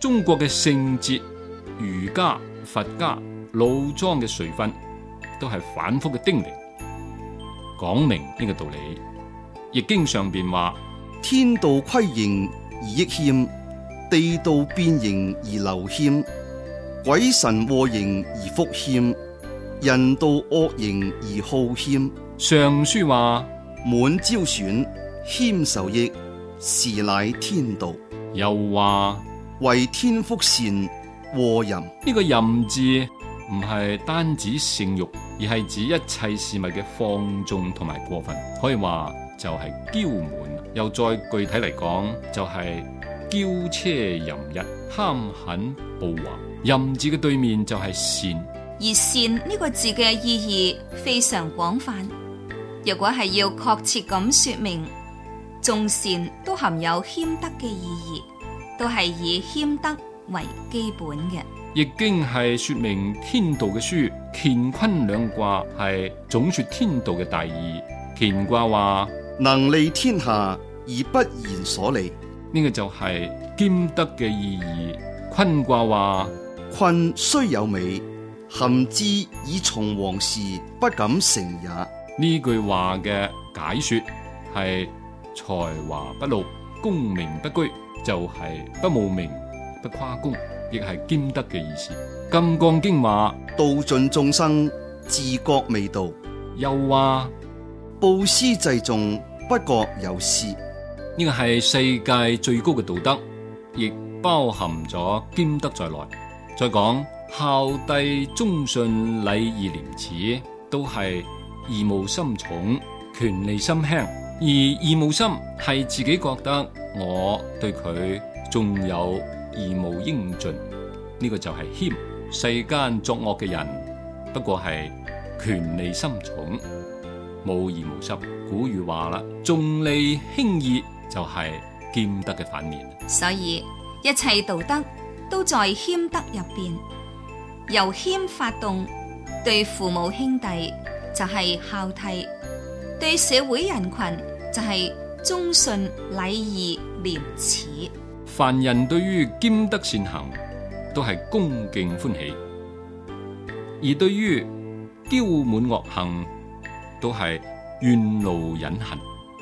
中國嘅聖哲、儒家、佛家、老莊嘅垂訓，都係反覆嘅叮嚀，講明呢個道理。易經上邊話： 天道規形而益謙，地道變形而流謙，鬼神禍形而福謙，人道惡形而好謙。 尚書話： 滿招損，謙受益，是乃天道。 又話為天福善，禍淫。 呢個淫字唔係單指性慾，而係指一切事物嘅放縱同埋過分，可以話就係驕滿。又再具體嚟講，就係驕奢淫逸、貪狠暴橫。淫字嘅對面就係善， 而善呢個字嘅意義非常廣泛。若果係要確切咁說明，眾善都含有謙德嘅意義，都係以謙德為基本嘅。 易經係說明天道嘅書，乾坤兩卦係總說天道嘅大義。乾卦話： 能利天下而不言所利， 呢個就係兼德嘅意義。坤卦話： 坤雖有美，含之以從王事，不敢成也。 呢句話嘅解說係才華不露，功名不居，就係不慕名不誇功，亦係兼德嘅意思。金剛經話： 道盡眾生，自覺未到。 又話： 布施濟眾，不覺有施。 呢個係世界最高嘅道德，亦包含咗兼德在內。再講孝悌忠信禮義廉恥，都係義務心重，權利心輕。而義務心係自己覺得我對佢仲有義務應盡，呢個就係謙。世間作惡嘅人，不過係權利心重，冇義務心。古語話啦，重利輕義就係兼德嘅反面。 所以一切道德都在謙德入邊，由謙發動。對父母兄弟就係孝悌，對社會人群就係忠信禮義廉恥。 凡人對於兼德善行都係恭敬歡喜，而對於驕滿惡行都係怨怒忍恨。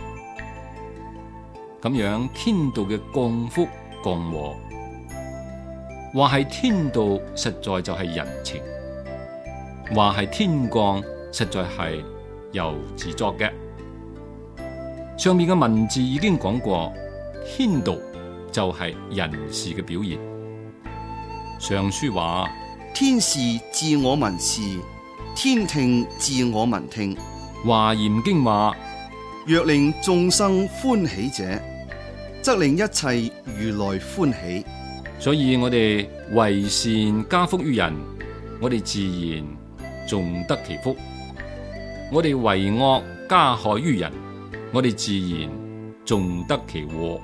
咁樣天道嘅降福降禍，話係天道實在就係人情，話係天降實在係由自作嘅。上面嘅文字已經講過，天道就係人事嘅表現。上書話： 天視自我民視，天聽自我民聽。 華嚴經話： 若令眾生歡喜者，則令一切如來歡喜。 所以我哋為善加福於人，我哋自然重得其福；我哋為惡加害於人，我哋自然重得其禍。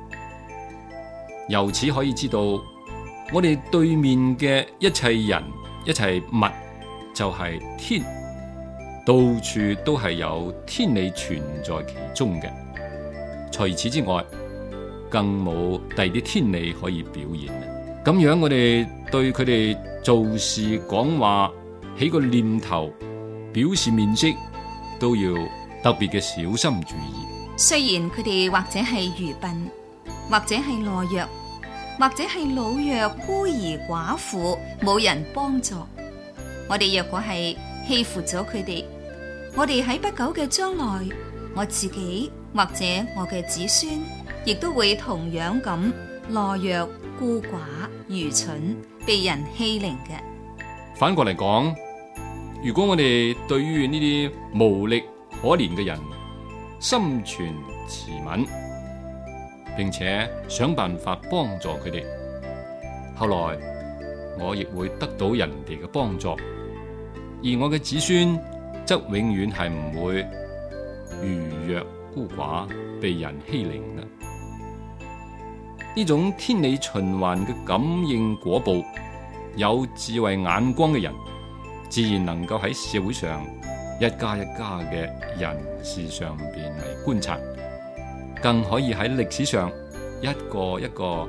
由此可以知道，我哋對面嘅一切人、一切物就係天，到處都係有天理存在其中嘅。除此之外，更冇第二啲天理可以表現。咁樣我哋對佢哋做事講話起個念頭，表示面色，都要特別嘅小心注意。 雖然佢哋或者係愚笨，或者係懦弱，或者係老弱孤兒寡婦，冇人幫助，我哋若果係欺負咗佢哋，我哋喺不久嘅將來，我自己或者我嘅子孫，亦都會同樣咁懦弱孤寡愚蠢，被人欺凌嘅。 反過嚟講，如果我哋對於呢啲無力可憐嘅人心存慈憫，並且想辦法幫助佢哋，後來我亦會得到人哋嘅幫助，而我嘅子孫則永遠係唔會愚弱孤寡被人欺凌嘅。呢種天理循環嘅感應果報，有智慧眼光嘅人，自然能夠喺社會上一家一家嘅人事上邊嚟觀察，更可以喺歷史上一個一個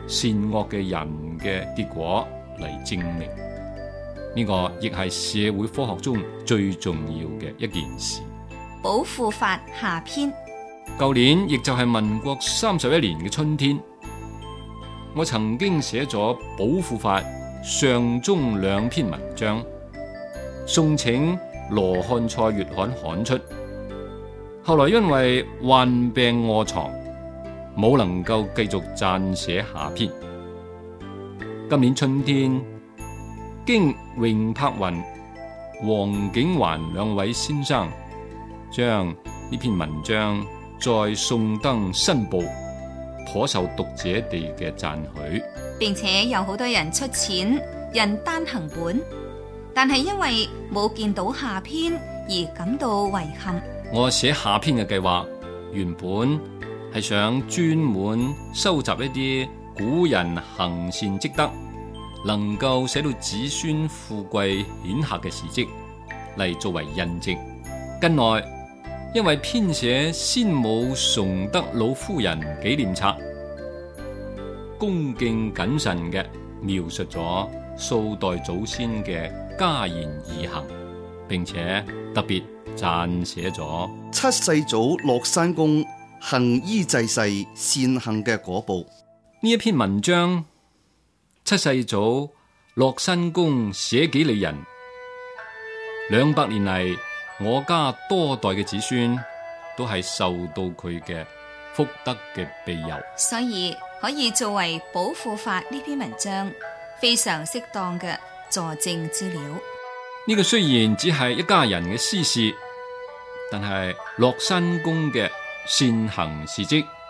善惡嘅人嘅結果嚟證明。呢個亦係社會科學中最重要嘅一件事。 保護法下篇。 舊年亦就係民國31年嘅春天，我曾經寫咗保護法上中兩篇文章，送請羅漢賽月刊刊出。後來因為患病臥床，冇能夠繼續撰寫下篇。今年春天，經榮柏雲、黃景環兩位先生將呢篇文章再送登新報，頗受讀者哋嘅讚許， 並且有好多人出錢印單行本，但係因為冇見到下篇而感到遺憾。 我寫下篇嘅計劃原本係想專門收集一啲古人行善積德，能夠寫到子孫富貴顯赫嘅事蹟嚟作為印證。近來因為編寫先母崇德老夫人紀念冊，恭敬謹慎嘅描述咗數代祖先嘅家言義行，並且特別撰寫咗七世祖樂山公行醫濟世善行嘅果報。 呢一篇文章，七世祖樂山公寫幾里人，200年嚟，我家多代嘅子孫都係受到佢嘅福德嘅庇佑， 所以可以作為保護法呢篇文章非常適當嘅佐證資料。 呢個雖然只係一家人嘅私事，但係樂山公嘅善行事蹟